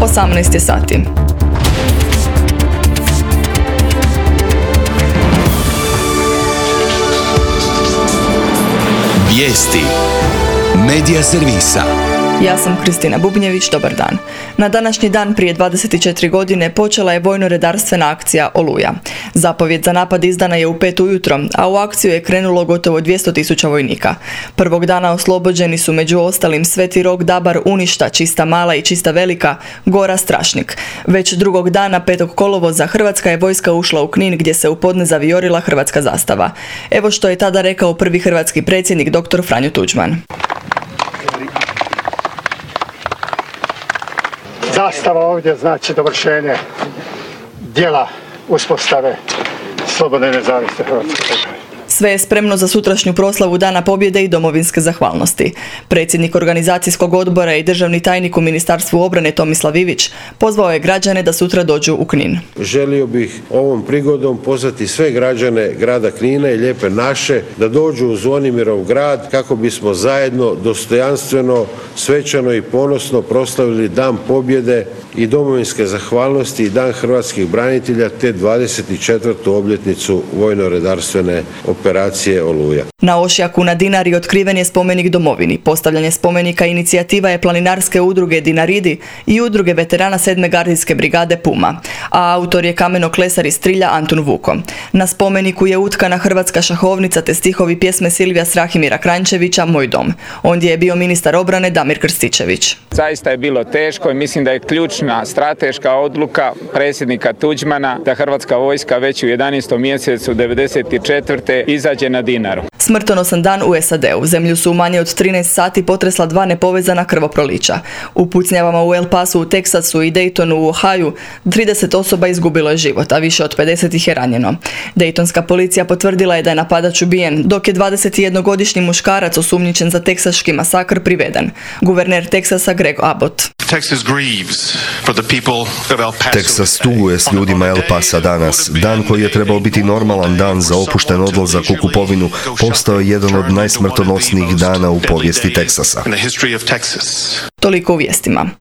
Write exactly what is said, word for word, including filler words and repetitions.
osamnaest je sati. Vijesti Medija servisa. Ja sam Kristina Bubnjević, dobar dan. Na današnji dan prije dvadeset četiri godine počela je vojno-redarstvena akcija Oluja. Zapovjed za napad izdana je u pet ujutro, a u akciju je krenulo gotovo dvjesto tisuća vojnika. Prvog dana oslobođeni su među ostalim Sveti Rok, Dabar, Uništa, Čista Mala i Čista Velika, Gora, Strašnik. Već drugog dana, petog kolovoza, hrvatska je vojska ušla u Knin gdje se u podne zavijorila hrvatska zastava. Evo što je tada rekao prvi hrvatski predsjednik dr. Franjo Tuđman. Zastava ovdje znači dovršenje dijela uspostave slobodne i nezavisne Hrvatske države. Sve je spremno za sutrašnju proslavu Dana pobjede i domovinske zahvalnosti. Predsjednik organizacijskog odbora i državni tajnik u Ministarstvu obrane Tomislav Ivić pozvao je građane da sutra dođu u Knin. Želio bih ovom prigodom pozvati sve građane grada Knina i Lijepe naše da dođu u Zvonimirov grad kako bismo zajedno, dostojanstveno, svečano i ponosno proslavili Dan pobjede i domovinske zahvalnosti i Dan hrvatskih branitelja te dvadeset četvrtu obljetnicu vojno-redarstvene operacije Oluja. Na Ošjaku na Dinari otkriven je spomenik domovini. Postavljanje spomenika inicijativa je planinarske udruge Dinaridi i udruge veterana sedme gardijske brigade Puma, a autor je kamenoklesar iz Trilja Antun Vuko. Na spomeniku je utkana hrvatska šahovnica te stihovi pjesme Silvija Strahimira Kranjčevića Moj dom. Ondje je bio ministar obrane Damir Krstičević. Zaista je bilo teško i mislim da je ključna strateška odluka predsjednika Tuđmana da hrvatska vojska već u jedanaestom mjesecu devedeset četvrte izađe na Dinaru. Smrtonosan dan u S A D-u. Zemlju su u manje od trinaest sati potresla dva nepovezana krvoprolića. U pucnjavama u El Pasu u Teksasu i Daytonu u Ohaju trideset osoba izgubilo je život, a više od pedeset ih je ranjeno. Daytonska policija potvrdila je da je napadač ubijen, dok je dvadesetjednogodišnji muškarac osumnjičen za teksaški masakr priveden. Guverner Teksasa Greg Abbott. Teksas tuguje s ljudima El Pasa danas. Dan koji je trebao biti normalan dan za opušten odlazak u kupovinu postao je jedan od najsmrtonosnijih dana u povijesti Teksasa. Toliko u vijestima.